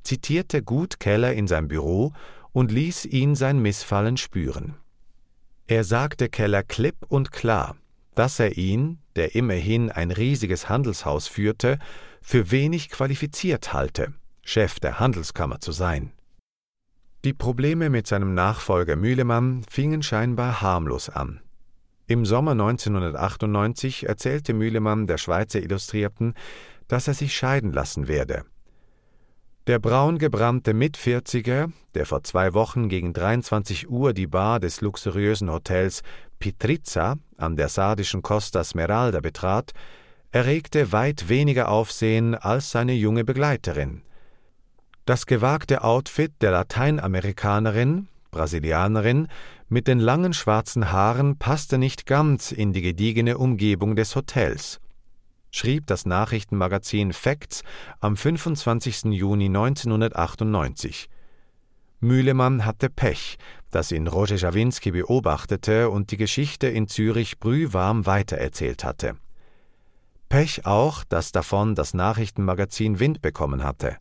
zitierte gut Keller in sein Büro und ließ ihn sein Missfallen spüren. Er sagte Keller klipp und klar, dass er ihn, der immerhin ein riesiges Handelshaus führte, für wenig qualifiziert halte, Chef der Handelskammer zu sein. Die Probleme mit seinem Nachfolger Mühlemann fingen scheinbar harmlos an. Im Sommer 1998 erzählte Mühlemann der Schweizer Illustrierten, dass er sich scheiden lassen werde. Der braungebrannte Mitvierziger, der vor 2 Wochen gegen 23 Uhr die Bar des luxuriösen Hotels Pitrizza an der sardischen Costa Smeralda betrat, erregte weit weniger Aufsehen als seine junge Begleiterin. Das gewagte Outfit der Lateinamerikanerin, Brasilianerin, mit den langen schwarzen Haaren passte nicht ganz in die gediegene Umgebung des Hotels, schrieb das Nachrichtenmagazin Facts am 25. Juni 1998. Mühlemann hatte Pech, das ihn Roger Schawinski beobachtete und die Geschichte in Zürich brühwarm weitererzählt hatte. Pech auch, dass davon das Nachrichtenmagazin Wind bekommen hatte.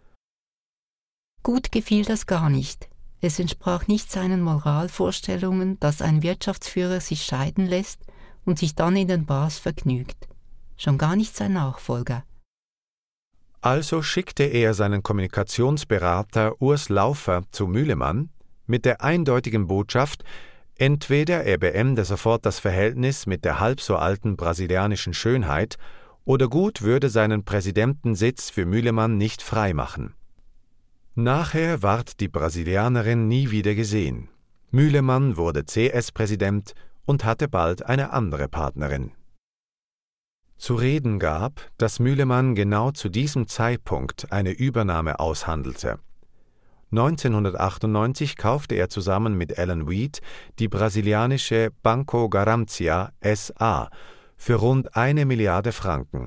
Gut gefiel das gar nicht. Es entsprach nicht seinen Moralvorstellungen, dass ein Wirtschaftsführer sich scheiden lässt und sich dann in den Bars vergnügt. Schon gar nicht sein Nachfolger. Also schickte er seinen Kommunikationsberater Urs Laufer zu Mühlemann mit der eindeutigen Botschaft, entweder er beende sofort das Verhältnis mit der halb so alten brasilianischen Schönheit oder gut würde seinen Präsidentensitz für Mühlemann nicht freimachen. Nachher ward die Brasilianerin nie wieder gesehen. Mühlemann wurde CS-Präsident und hatte bald eine andere Partnerin. Zu reden gab, dass Mühlemann genau zu diesem Zeitpunkt eine Übernahme aushandelte. 1998 kaufte er zusammen mit Alan Weed die brasilianische Banco Garantia S.A. für rund 1 Milliarde Franken.